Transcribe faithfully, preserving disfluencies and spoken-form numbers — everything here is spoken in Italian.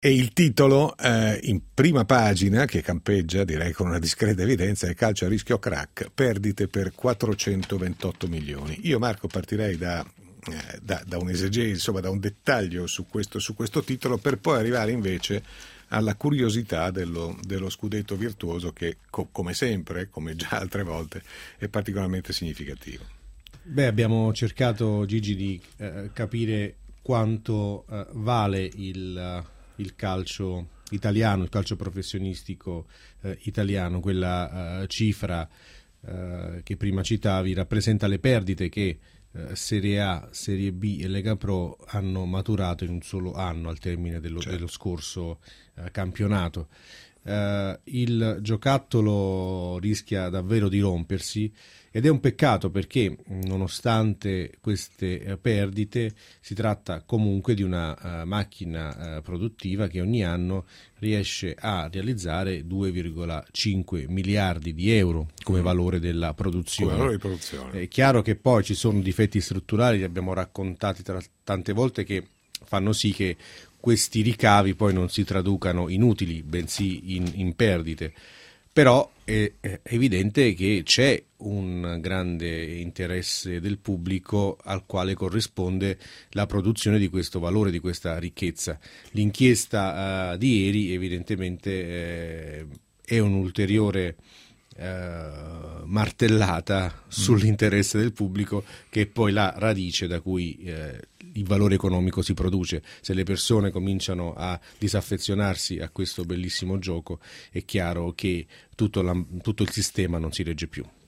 E il titolo eh, in prima pagina, che campeggia direi con una discreta evidenza, è calcio a rischio crack, perdite per quattrocentoventotto milioni. Io, Marco, partirei da, eh, da, da un esegesi, insomma da un dettaglio su questo, su questo titolo, per poi arrivare invece alla curiosità dello, dello scudetto virtuoso che, co- come sempre, come già altre volte, è particolarmente significativo. Beh, abbiamo cercato, Gigi, di eh, capire quanto eh, vale il... il calcio italiano, il calcio professionistico eh, italiano. Quella eh, cifra eh, che prima citavi rappresenta le perdite che eh, Serie A, Serie B e Lega Pro hanno maturato in un solo anno al termine dello, certo. dello scorso eh, campionato. Eh, il giocattolo rischia davvero di rompersi ed è un peccato perché, nonostante queste eh, perdite, si tratta comunque di una uh, macchina uh, produttiva che ogni anno riesce a realizzare due virgola cinque miliardi di euro come mm. valore della produzione. Come valore di produzione. È chiaro che poi ci sono difetti strutturali, li abbiamo raccontati tra, tante volte, che fanno sì che questi ricavi poi non si traducano in utili, bensì in, in perdite. Però è, è evidente che c'è un grande interesse del pubblico al quale corrisponde la produzione di questo valore, di questa ricchezza. L'inchiesta uh, di ieri evidentemente eh, è un ulteriore Uh, martellata sull'interesse del pubblico, che è poi la radice da cui eh, il valore economico si produce. Se le persone cominciano a disaffezionarsi a questo bellissimo gioco, è chiaro che tutto, la, tutto il sistema non si regge più.